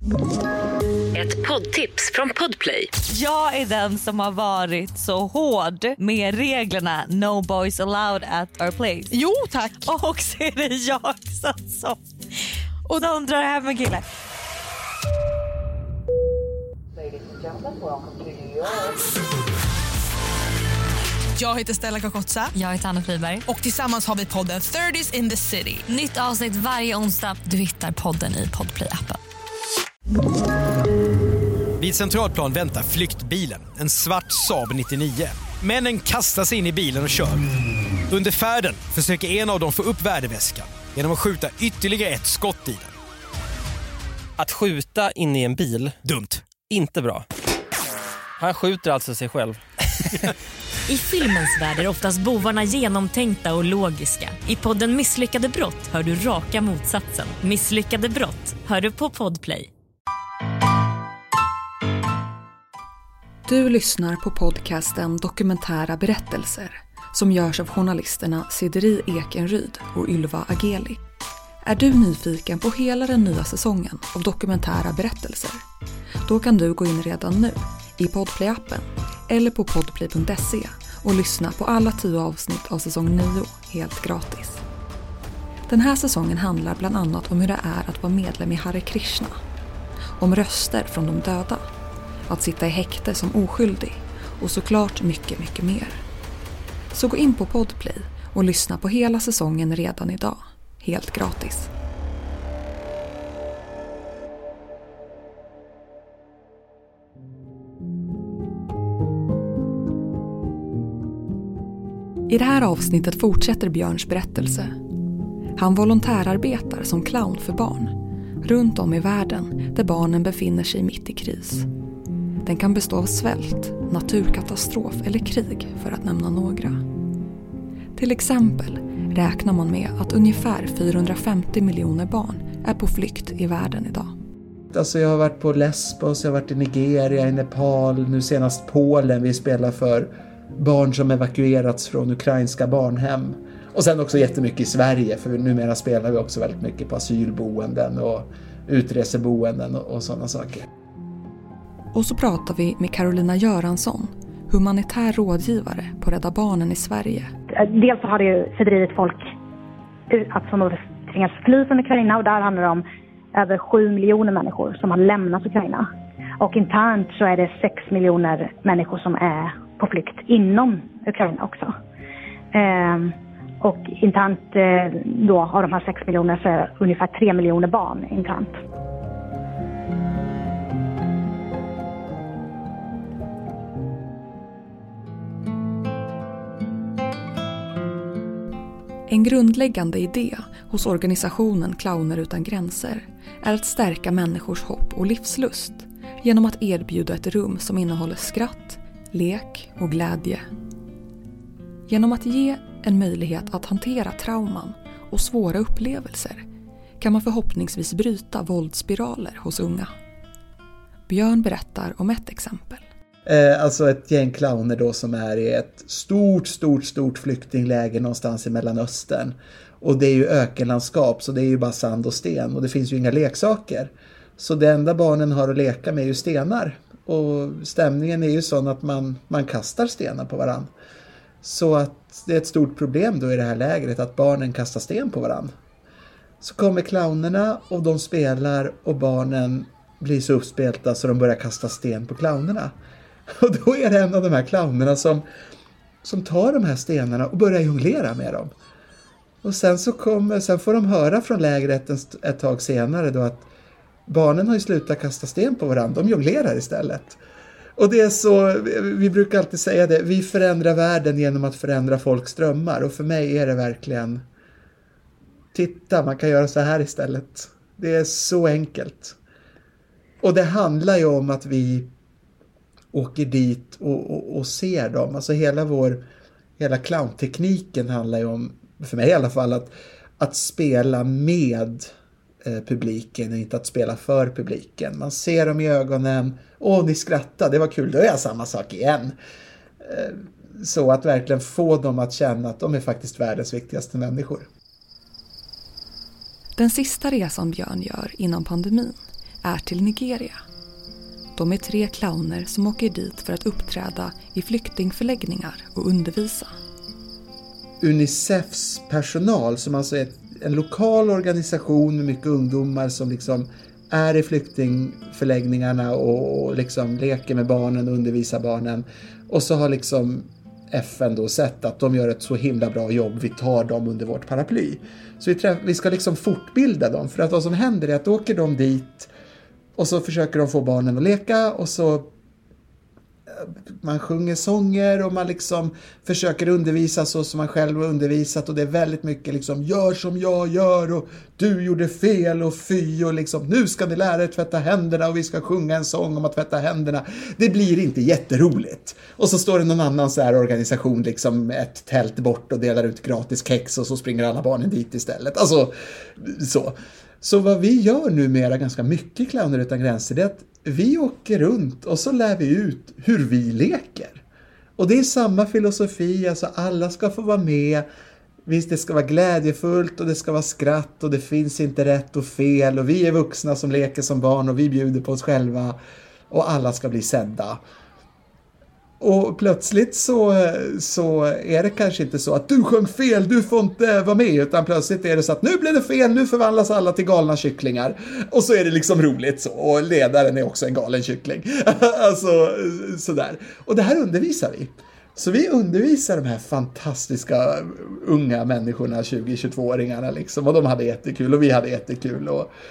Ett poddtips från Podplay. Jag är den som har varit så hård med reglerna No boys allowed at our place. Jo, tack. Och så är det jag som och de drar hem en kille. Jag heter Stella Kakotsa. Jag heter Anna Friberg. Och tillsammans har vi podden 30s in the City. Nytt avsnitt varje onsdag. Du hittar podden i Podplay-appen. Vid Centralplan väntar flyktbilen, en svart Saab 99. Männen kastar sig in i bilen och kör. Under färden försöker en av dem få upp värdeväskan genom att skjuta ytterligare ett skott i den. Att skjuta in i en bil, Dumt. inte bra. Han skjuter alltså sig själv. I filmens värld är oftast bovarna genomtänkta och logiska. I podden Misslyckade brott hör du raka motsatsen. Misslyckade brott hör du på Podplay. Du lyssnar på podcasten Dokumentära berättelser som görs av journalisterna Sideri Ekenryd och Ylva Ageli. Är du nyfiken på hela den nya säsongen av Dokumentära berättelser? Då kan du gå in redan nu i Podplay-appen eller på podplay.se och lyssna på alla 10 avsnitt av säsong 9 helt gratis. Den här säsongen handlar bland annat om hur det är att vara medlem i Hare Krishna, om röster från de döda, att sitta i häkte som oskyldig och såklart mycket, mycket mer. Så gå in på Podplay och lyssna på hela säsongen redan idag, helt gratis. I det här avsnittet fortsätter Björns berättelse. Han volontärarbetar som clown för barn runt om i världen där barnen befinner sig mitt i kris. Den kan bestå av svält, naturkatastrof eller krig för att nämna några. Till exempel räknar man med att ungefär 450 miljoner barn är på flykt i världen idag. Alltså jag har varit på Lesbos, jag har varit i Nigeria, i Nepal, nu senast Polen. Vi spelar för barn som evakuerats från ukrainska barnhem. Och sen också jättemycket i Sverige, för numera spelar vi också väldigt mycket på asylboenden och utreseboenden och sådana saker. Och så pratar vi med Carolina Göransson, humanitär rådgivare på Rädda Barnen i Sverige. Dels så har det ju fördrivit folk som har tvingats fly från Ukraina, och där handlar det om över 7 miljoner människor som har lämnat Ukraina. Och internt så är det 6 miljoner människor som är på flykt inom Ukraina också. Och internt då av de här 6 miljoner så är ungefär 3 miljoner barn internt. En grundläggande idé hos organisationen Clowner utan gränser är att stärka människors hopp och livslust genom att erbjuda ett rum som innehåller skratt, lek och glädje. Genom att ge en möjlighet att hantera trauman och svåra upplevelser kan man förhoppningsvis bryta våldsspiraler hos unga. Björn berättar om ett exempel. Alltså ett gäng clowner då som är i ett stort flyktingläger någonstans i Mellanöstern. Och det är ju ökenlandskap, så det är ju bara sand och sten och det finns ju inga leksaker. Så det enda barnen har att leka med är ju stenar. Och stämningen är ju sån att man kastar stenar på varann. Så att det är ett stort problem då i det här lägret att barnen kastar sten på varann. Så kommer clownerna och de spelar och barnen blir så uppspelta så de börjar kasta sten på clownerna. Och då är det en av de här clownerna som tar de här stenarna och börjar jonglera med dem. Och sen får de höra från lägret ett tag senare då att barnen har ju slutat kasta sten på varandra. De jonglerar istället. Och det är så, vi brukar alltid säga det, vi förändrar världen genom att förändra folks drömmar. Och för mig är det verkligen, titta, man kan göra så här istället. Det är så enkelt. Och det handlar ju om att vi åker dit och ser dem. Alltså hela clowntekniken handlar ju om, för mig i alla fall, att spela med publiken och inte att spela för publiken. Man ser dem i ögonen. Ni skrattar, det var kul, då är jag samma sak igen. Så att verkligen få dem att känna att de är faktiskt världens viktigaste människor. Den sista resan Björn gör innan pandemin är till Nigeria. De är 3 clowner som åker dit för att uppträda i flyktingförläggningar och undervisa. Unicefs personal, som alltså är en lokal organisation med mycket ungdomar som liksom är i flyktingförläggningarna och liksom leker med barnen och undervisar barnen. Och så har liksom FN då sett att de gör ett så himla bra jobb, vi tar dem under vårt paraply. Så vi ska liksom fortbilda dem, för att vad som händer är att då åker de dit och så försöker de få barnen att leka och så man sjunger sånger och man liksom försöker undervisa så som man själv har undervisat, och det är väldigt mycket liksom gör som jag gör och du gjorde fel och fy och liksom nu ska ni lära er tvätta händerna och vi ska sjunga en sång om att tvätta händerna. Det blir inte jätteroligt. Och så står det någon annan så här organisation liksom ett tält bort och delar ut gratis kex och så springer alla barnen dit istället. Alltså så. Så vad vi gör numera ganska mycket Clowner utan gränser, det är att vi åker runt och så lär vi ut hur vi leker. Och det är samma filosofi, alltså alla ska få vara med. Visst, det ska vara glädjefullt och det ska vara skratt och det finns inte rätt och fel. Och vi är vuxna som leker som barn och vi bjuder på oss själva och alla ska bli sedda. Och plötsligt så är det kanske inte så att du sjöng fel, du får inte vara med, utan plötsligt är det så att nu blir det fel, nu förvandlas alla till galna kycklingar. Och så är det liksom roligt så, och ledaren är också en galen kyckling. Alltså sådär. Och det här undervisar vi. Så vi undervisar de här fantastiska unga människorna, 20-22-åringarna liksom, och de hade jättekul och vi hade jättekul.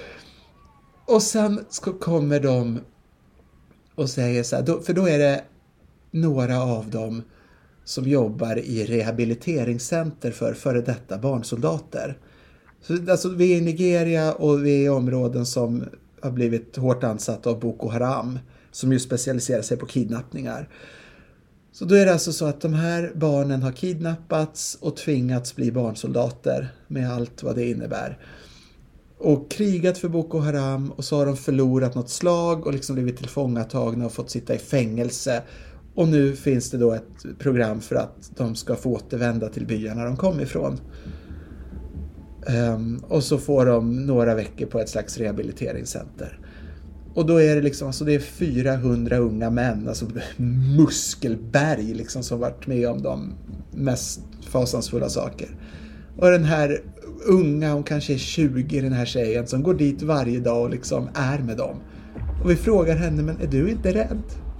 Och sen kommer de och säger så här, för då är det några av dem som jobbar i rehabiliteringscenter för före detta barnsoldater. Så, alltså, vi är i Nigeria och vi är i områden som har blivit hårt ansatta av Boko Haram, som ju specialiserar sig på kidnappningar. Så då är det alltså så att de här barnen har kidnappats och tvingats bli barnsoldater med allt vad det innebär. Och krigat för Boko Haram, och så har de förlorat något slag och liksom blivit tillfångatagna och fått sitta i fängelse. Och nu finns det då ett program för att de ska få återvända till byarna de kom ifrån. Och så får de några veckor på ett slags rehabiliteringscenter. Och då är det liksom, alltså det är 400 unga män, alltså muskelberg liksom, som varit med om de mest fasansfulla saker. Och den här unga, hon kanske är 20, den här tjejen som går dit varje dag och liksom är med dem. Och vi frågar henne, men är du inte rädd?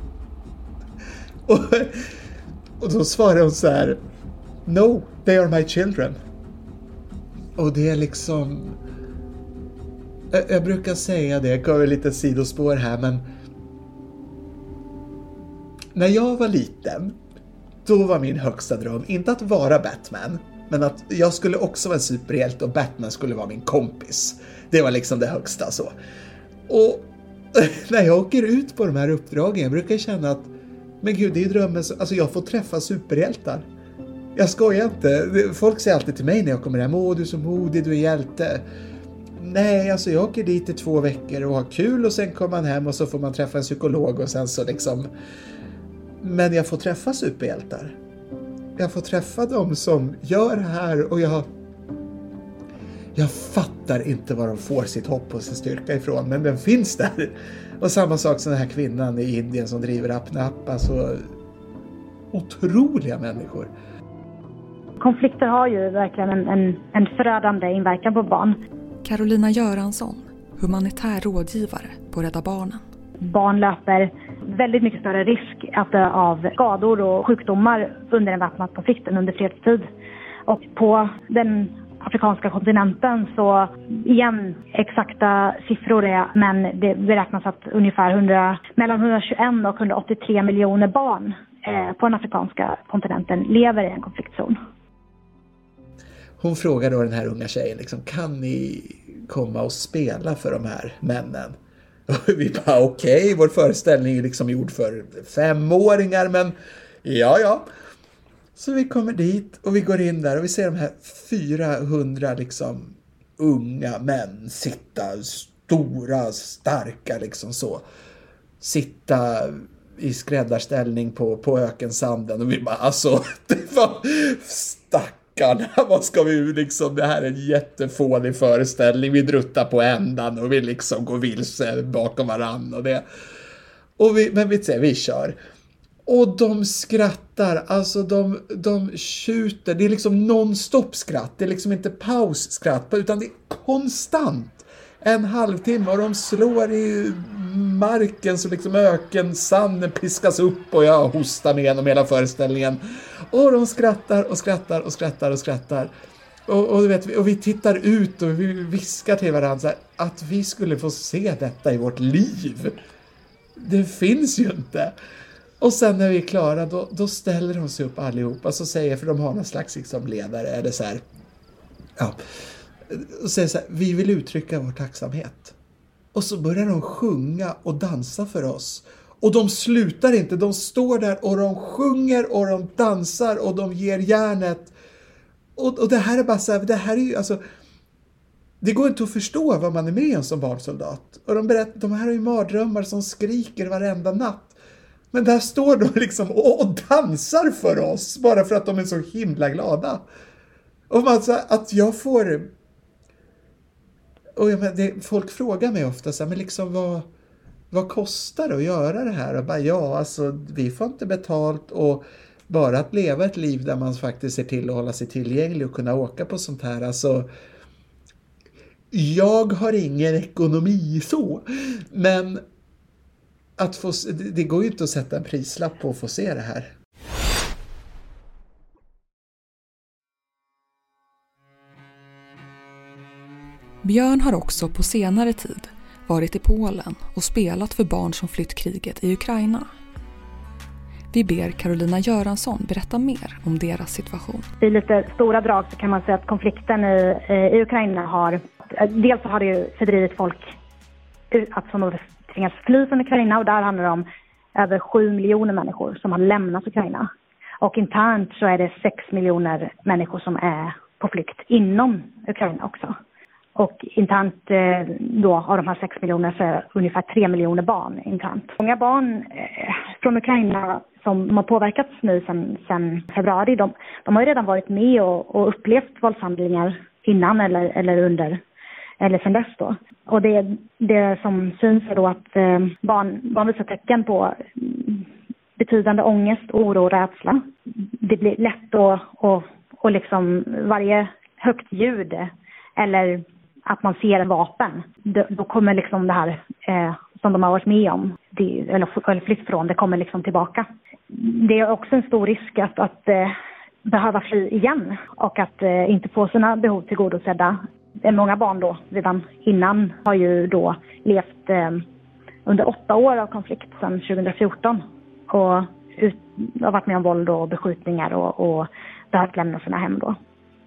Och då svarar hon så här: no, they are my children. Och det är liksom, jag brukar säga det, jag går lite sidospår här, men när jag var liten, då var min högsta dröm inte att vara Batman, men att jag skulle också vara en superhjälte och Batman skulle vara min kompis. Det var liksom det högsta så. Och när jag åker ut på de här uppdragen, jag brukar känna att men gud, det är drömmen, alltså jag får träffa superhjältar. Jag skojar inte. Folk säger alltid till mig när jag kommer hem, åh du är så modig, du är hjälte. Nej, alltså jag åker dit i 2 veckor och har kul och sen kommer man hem och så får man träffa en psykolog och sen så liksom. Men jag får träffa superhjältar. Jag får träffa dem som gör det här och jag fattar inte var de får sitt hopp och sin styrka ifrån, men den finns där. Och samma sak som den här kvinnan i Indien som driver Apnap, alltså otroliga människor. Konflikter har ju verkligen en förödande inverkan på barn. Carolina Göransson, humanitär rådgivare på Rädda Barnen. Barn löper väldigt mycket större risk att dö av skador och sjukdomar under en väpnad konflikt än under fredstid. Och på den afrikanska kontinenten så, igen, exakta siffror är, men det beräknas att ungefär mellan 121 och 183 miljoner barn på den afrikanska kontinenten lever i en konfliktzon. Hon frågar då den här unga tjejen liksom, kan ni komma och spela för de här männen? Och vi bara okej, vår föreställning är liksom gjord för 5-åringar, men ja. Så vi kommer dit och vi går in där och vi ser de här 400 liksom unga män sitta, stora, starka liksom så. Sitta i skräddarställning på ökensanden och vi bara alltså, det var stackarna, vad ska vi liksom, det här är en jättefånig föreställning, vi druttar på ändan och vi liksom går vilse bakom varann och det. Men vi kör. Och de skrattar, alltså de tjuter, det är liksom non-stop skratt, det är liksom inte pausskratt, utan det är konstant. En halvtimme och de slår i marken så liksom ökensanden piskas upp och jag hostar med genom hela föreställningen. Och de skrattar och skrattar och skrattar och skrattar. Och vi tittar ut och vi viskar till varandra så här, att vi skulle få se detta i vårt liv. Det finns ju inte. Och sen när vi är klara då ställer de sig upp allihopa och så säger, för de har någon slags liksom ledare, är det så här, ja, och säger så här, vi vill uttrycka vår tacksamhet. Och så börjar de sjunga och dansa för oss. Och de slutar inte, de står där och de sjunger och de dansar och de ger järnet. Och det här är bara så här, det här är ju alltså, det går inte att förstå vad man är med om som barnsoldat. Och de berättar, de här är ju mardrömmar som skriker varenda natt. Men där står de liksom och dansar för oss bara för att de är så himla glada. Och man så att jag får... Och folk frågar mig ofta så här, men liksom vad kostar det att göra det här? Och bara, ja, alltså vi får inte betalt, och bara att leva ett liv där man faktiskt ser till att hålla sig tillgänglig och kunna åka på sånt här. Alltså, jag har ingen ekonomi så, men att det går ju inte att sätta en prislapp på att få se det här. Björn har också på senare tid varit i Polen och spelat för barn som flytt kriget i Ukraina. Vi ber Carolina Göransson berätta mer om deras situation. I lite stora drag så kan man säga att konflikten i Ukraina har... Dels så har det ju fördrivit folk att som tvingas fly från Ukraina, och där handlar det om över 7 miljoner människor som har lämnat Ukraina. Och internt så är det 6 miljoner människor som är på flykt inom Ukraina också. Och internt då av de här 6 miljoner så är ungefär 3 miljoner barn internt. Många barn från Ukraina som har påverkats nu sedan februari, de har ju redan varit med och upplevt våldshandlingar innan eller under eller sedan dess då. Och det som syns är då att barn visar tecken på betydande ångest, oro och rädsla. Det blir lätt och liksom varje högt ljud eller att man ser en vapen, då kommer liksom det här som de har varit med om, eller flytt från, det kommer liksom tillbaka. Det är också en stor risk att behöva fly igen och att inte få sina behov tillgodosedda. Många barn då redan innan har ju då levt under 8 år av konflikt sedan 2014 och har varit med om våld och beskjutningar och behövt lämna sina hem då.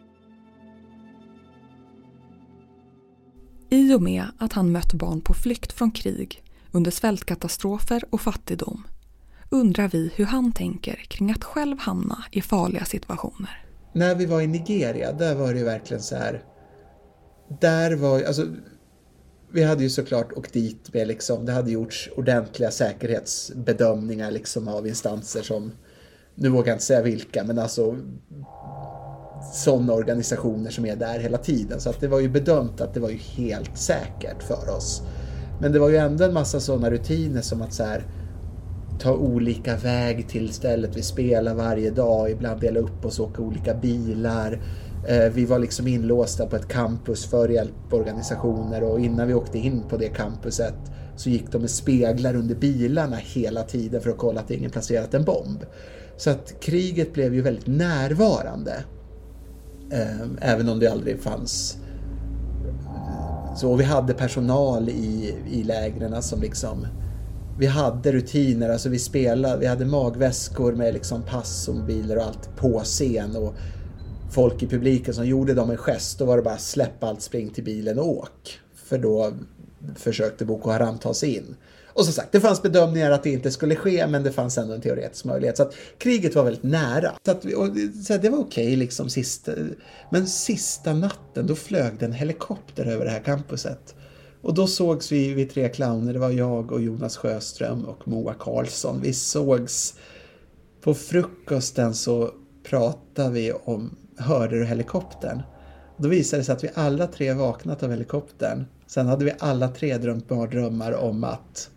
I och med att han mött barn på flykt från krig, under svältkatastrofer och fattigdom, undrar vi hur han tänker kring att själv hamna i farliga situationer. När vi var i Nigeria, där var det ju verkligen så här. Där var alltså, vi hade ju såklart åkt dit med liksom, det hade gjorts ordentliga säkerhetsbedömningar liksom av instanser som, nu vågar jag inte säga vilka, men alltså sådana organisationer som är där hela tiden. Så att det var ju bedömt att det var ju helt säkert för oss. Men det var ju ändå en massa sådana rutiner som att så här, ta olika väg till stället vi spelar varje dag, ibland dela upp oss och åka olika bilar. Vi var liksom inlåsta på ett campus för hjälporganisationer, och innan vi åkte in på det campuset så gick de med speglar under bilarna hela tiden för att kolla att ingen placerat en bomb. Så att kriget blev ju väldigt närvarande. Även om det aldrig fanns. Så vi hade personal i lägren som liksom, vi hade rutiner, alltså vi hade magväskor med liksom pass och mobiler och allt på scen, och folk i publiken som gjorde dem en gest, då var det bara släpp allt, spring till bilen och åk, för då försökte Boko Haram ta sig in. Och som sagt, det fanns bedömningar att det inte skulle ske, men det fanns ändå en teoretisk möjlighet. Så att kriget var väldigt nära. Så det var okej liksom sista natten, då flög det en helikopter över det här campuset. Och då sågs vi 3 clowner, det var jag och Jonas Sjöström och Moa Karlsson. Vi sågs på frukosten, så pratade vi om hörde du helikoptern? Då visade det sig att vi alla 3 vaknat av helikoptern. Sen hade vi alla 3 drömt mardrömmar om att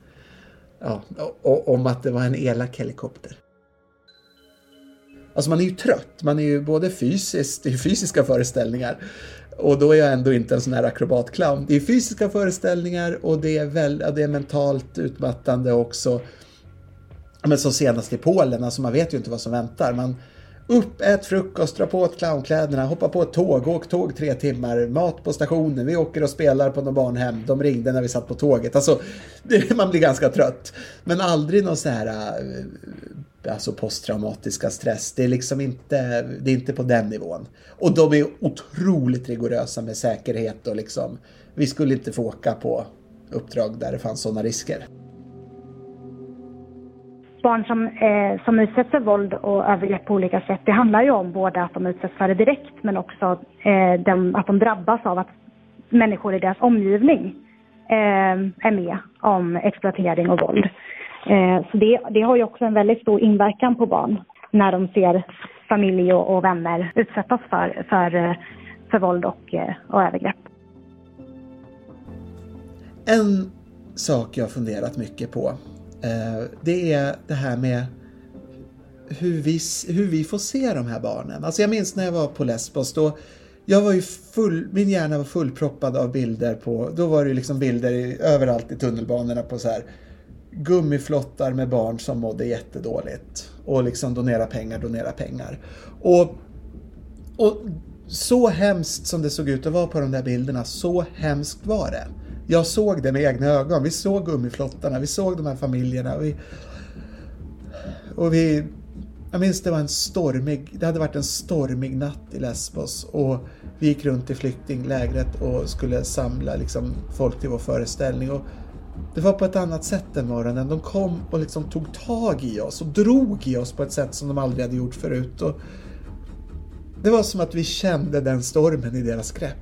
det var en elak helikopter. Alltså man är ju trött. Man är ju både fysiskt, det är fysiska föreställningar. Och då är jag ändå inte en sån här akrobatclown. Det är fysiska föreställningar och det är mentalt utmattande också. Men så senast i Polen, alltså man vet ju inte vad som väntar. Man ät frukost, dra på ett clownkläderna, hoppa på ett tåg, åk tåg 3 timmar, mat på stationen, vi åker och spelar på någon barnhem, de ringde när vi satt på tåget. Alltså, man blir ganska trött. Men aldrig någon så här alltså posttraumatiska stress. Det är liksom inte på den nivån. Och de är otroligt rigorösa med säkerhet och liksom, vi skulle inte få åka på uppdrag där det fanns sådana risker. Barn som utsätts för våld och övergrepp på olika sätt, det handlar ju om både att de utsätts för det direkt men också att de drabbas av att människor i deras omgivning är med om exploatering och våld. Så det har ju också en väldigt stor inverkan på barn när de ser familj och vänner utsättas för våld och övergrepp. En sak jag har funderat mycket på, det är det här med hur vi får se de här barnen. Alltså jag minns när jag var på Lesbos, då jag var ju min hjärna var fullproppad av bilder då var det liksom bilder överallt i tunnelbanorna på så här gummiflottar med barn som mådde jättedåligt och liksom donera pengar. Och så hemskt som det såg ut att vara på de där bilderna, så hemskt var det. Jag såg det med egna ögon. Vi såg gummiflottarna, vi såg de här familjerna. Jag minns det hade varit en stormig natt i Lesbos och vi gick runt i flyktinglägret och skulle samla liksom folk till vår föreställning. Och det var på ett annat sätt den morgonen. De kom och liksom tog tag i oss och drog i oss på ett sätt som de aldrig hade gjort förut. Och det var som att vi kände den stormen i deras grepp.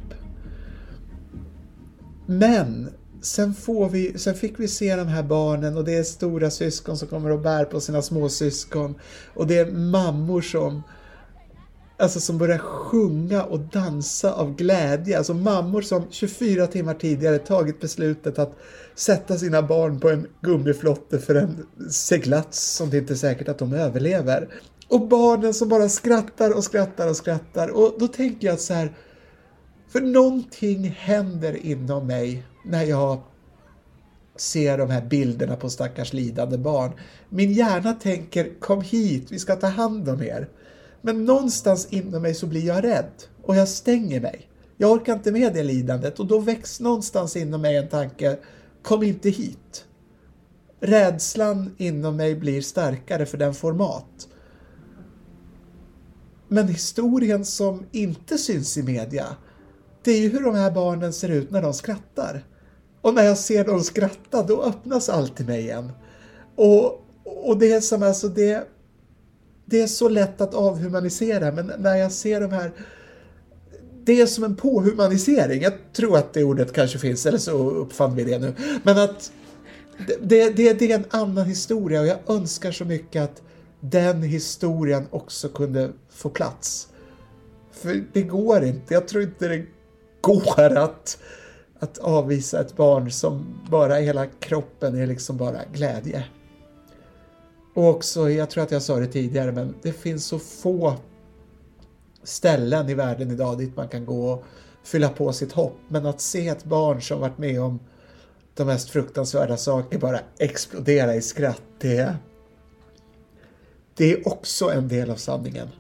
Men sen fick vi se de här barnen och det är stora syskon som kommer och bär på sina små syskon. Och det är mammor som börjar sjunga och dansa av glädje. Alltså mammor som 24 timmar tidigare tagit beslutet att sätta sina barn på en gummiflotte för en seglats som det inte är säkert att de överlever. Och barnen som bara skrattar och skrattar och skrattar. Och då tänker jag så här, för någonting händer inom mig när jag ser de här bilderna på stackars lidande barn. Min hjärna tänker, kom hit, vi ska ta hand om er. Men någonstans inom mig så blir jag rädd och jag stänger mig. Jag orkar inte med det lidandet och då väcks någonstans inom mig en tanke, kom inte hit. Rädslan inom mig blir starkare för den format. Men historien som inte syns i media, det är ju hur de här barnen ser ut när de skrattar. Och när jag ser dem skratta, då öppnas allt i mig igen. Och det är som alltså det är så lätt att avhumanisera, men när jag ser de här, det är som en påhumanisering. Jag tror att det ordet kanske finns, eller så uppfann vi det nu. Men att det är en annan historia och jag önskar så mycket att den historien också kunde få plats. För det går inte. Jag tror inte det går att avvisa ett barn som bara hela kroppen är liksom bara glädje. Och också, jag tror att jag sa det tidigare, men det finns så få ställen i världen idag dit man kan gå och fylla på sitt hopp. Men att se ett barn som varit med om de mest fruktansvärda saker bara explodera i skratt, det är också en del av sanningen.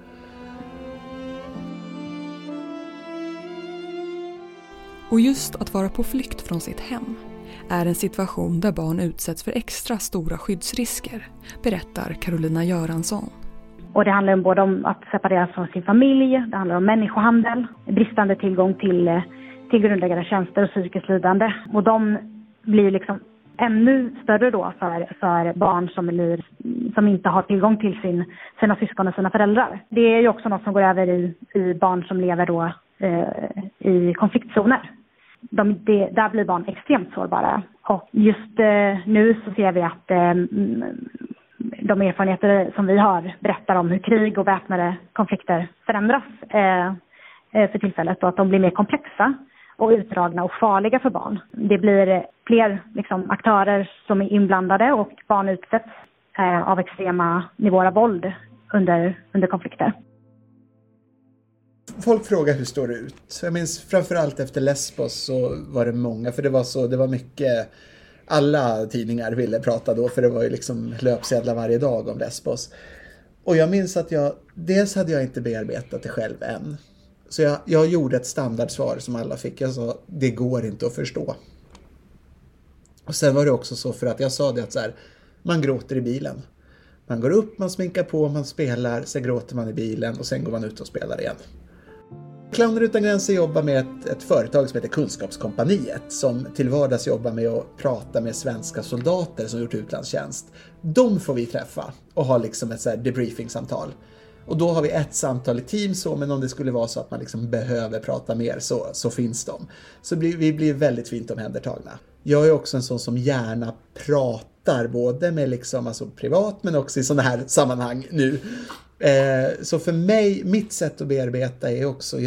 Och just att vara på flykt från sitt hem är en situation där barn utsätts för extra stora skyddsrisker, berättar Carolina Göransson. Och det handlar både om att separeras från sin familj, det handlar om människohandel, bristande tillgång till grundläggande tjänster och psykiskt lidande. Och de blir liksom ännu större då för barn som inte har tillgång till sina syskon och sina föräldrar. Det är ju också något som går över i barn som lever då i konfliktzoner. Där blir barn extremt sårbara. Och just nu så ser vi att de erfarenheter som vi har berättar om hur krig och väpnade konflikter förändras för tillfället och att de blir mer komplexa och utdragna och farliga för barn. Det blir fler aktörer som är inblandade och barn utsätts av extrema nivåer av våld under konflikter. Folk frågar hur står det ut. Jag minns framförallt efter Lesbos så var det många, för det var mycket, alla tidningar ville prata då, för det var ju löpsedlar varje dag om Lesbos. Och jag minns att dels hade jag inte bearbetat det själv än. Så jag gjorde ett standardsvar som alla fick. Jag sa, det går inte att förstå. Och sen var det också så, för att jag sa det att man gråter i bilen. Man går upp, man sminkar på, man spelar, sen gråter man i bilen och sen går man ut och spelar igen. Clowner utan gränser jobbar med ett företag som heter Kunskapskompaniet, som till vardags jobbar med att prata med svenska soldater som gjort utlandstjänst. De får vi träffa och ha ett debriefing-samtal. Och då har vi ett samtal i team, men om det skulle vara så att man behöver prata mer så finns de. Så vi blir väldigt fint omhändertagna. Jag är också en sån som gärna pratar både med privat men också i sådana här sammanhang nu. Så för mig, mitt sätt att bearbeta är också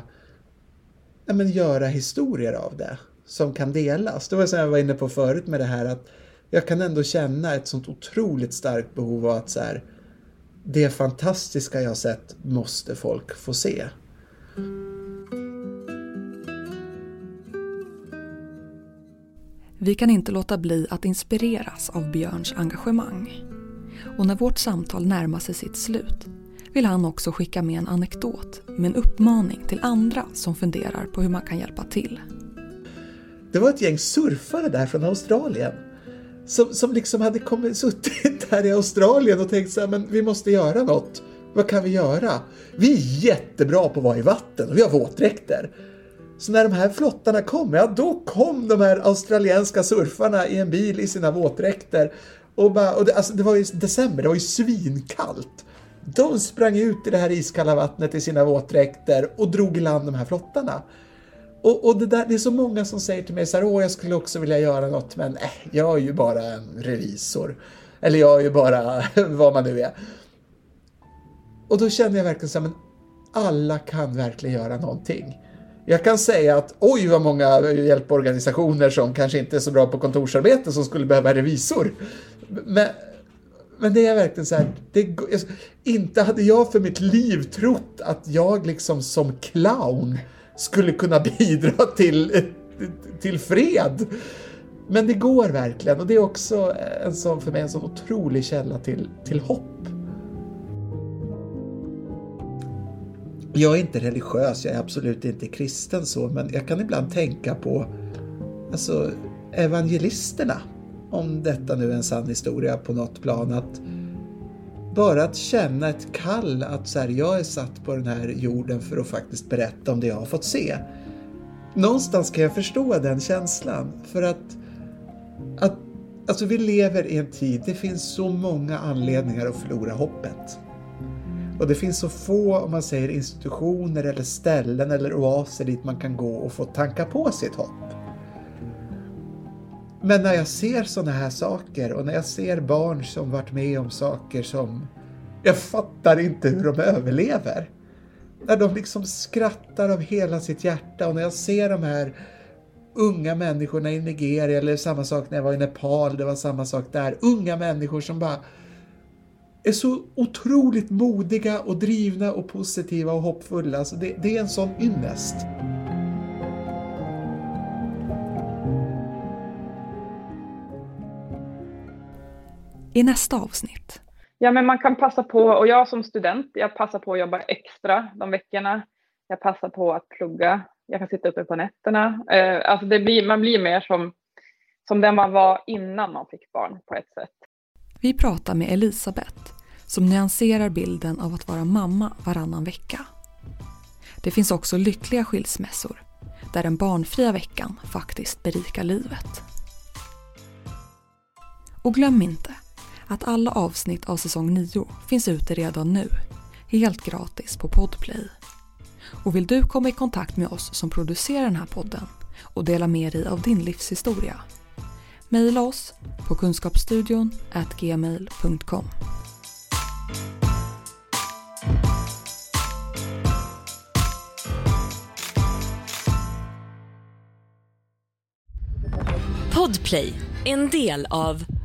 göra historier av det som kan delas. Det var som jag var inne på förut med det här, att jag kan ändå känna ett sånt otroligt starkt behov av att det fantastiska jag sett måste folk få se. Vi kan inte låta bli att inspireras av Björns engagemang. Och när vårt samtal närmar sig sitt slut vill han också skicka med en anekdot med en uppmaning till andra som funderar på hur man kan hjälpa till. Det var ett gäng surfare där från Australien som hade suttit där i Australien och tänkt men vi måste göra något. Vad kan vi göra? Vi är jättebra på att vara i vatten och vi har våtdräkter. Så när de här flottarna kom, då kom de här australienska surfarna i en bil i sina våtdräkter. Det var ju december, det var ju svinkallt. De sprang ut i det här iskalla vattnet i sina våtdräkter och drog i land de här flottarna. Och det är så många som säger till mig jag skulle också vilja göra något, men jag är ju bara en revisor. Eller jag är ju bara vad man nu är. Och då känner jag verkligen men alla kan verkligen göra någonting. Jag kan säga att oj vad många hjälporganisationer som kanske inte är så bra på kontorsarbete som skulle behöva revisor. Men det är verkligen inte hade jag för mitt liv trott att jag som clown skulle kunna bidra till fred. Men det går verkligen, och det är också för mig en så otrolig källa till hopp. Jag är inte religiös, jag är absolut inte kristen men jag kan ibland tänka på evangelisterna, om detta nu är en sann historia på något plan, att bara att känna ett kall att jag är satt på den här jorden för att faktiskt berätta om det jag har fått se. Någonstans kan jag förstå den känslan, för att vi lever i en tid, det finns så många anledningar att förlora hoppet. Och det finns så få, om man säger, institutioner eller ställen eller oaser dit man kan gå och få tanka på sitt hopp. Men när jag ser såna här saker och när jag ser barn som varit med om saker som jag fattar inte hur de överlever. När de skrattar av hela sitt hjärta, och när jag ser de här unga människorna i Nigeria, eller samma sak när jag var i Nepal, det var samma sak där. Unga människor som bara är så otroligt modiga och drivna och positiva och hoppfulla. Så det är en sån ynnest. I nästa avsnitt. Ja, men man kan passa på, och jag som student, jag passar på att jobba extra de veckorna. Jag passar på att plugga. Jag kan sitta uppe på nätterna. Man blir mer som den man var innan man fick barn på ett sätt. Vi pratar med Elisabeth som nyanserar bilden av att vara mamma varannan vecka. Det finns också lyckliga skilsmässor där den barnfria veckan faktiskt berikar livet. Och glöm inte att alla avsnitt av säsong 9 finns ute redan nu, helt gratis på Podplay. Och vill du komma i kontakt med oss som producerar den här podden och dela med dig av din livshistoria? Maila oss på kunskapsstudion@gmail.com. Podplay, en del av